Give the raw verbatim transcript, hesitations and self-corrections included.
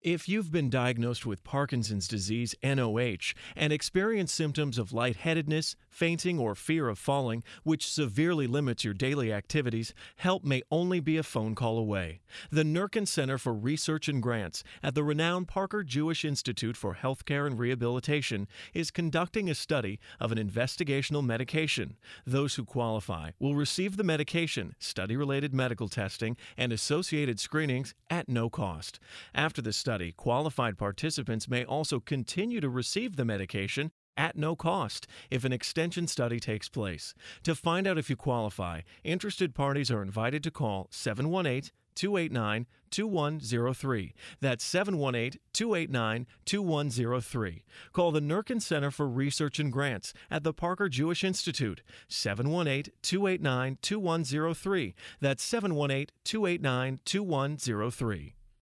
If you've been diagnosed with Parkinson's disease, N O H, and experience symptoms of lightheadedness, fainting, or fear of falling, which severely limits your daily activities, help may only be a phone call away. The Nerkin Center for Research and Grants at the renowned Parker Jewish Institute for Healthcare and Rehabilitation is conducting a study of an investigational medication. Those who qualify will receive the medication, study-related medical testing, and associated screenings at no cost. After the study, qualified participants may also continue to receive the medication at no cost if an extension study takes place. To find out if you qualify, interested parties are invited to call seven one eight, two eight nine, two one zero three. That's seven one eight, two eight nine, two one zero three. Call the Nerkin Center for Research and Grants at the Parker Jewish Institute, seven one eight, two eight nine, two one zero three. That's seven one eight, two eight nine, two one zero three.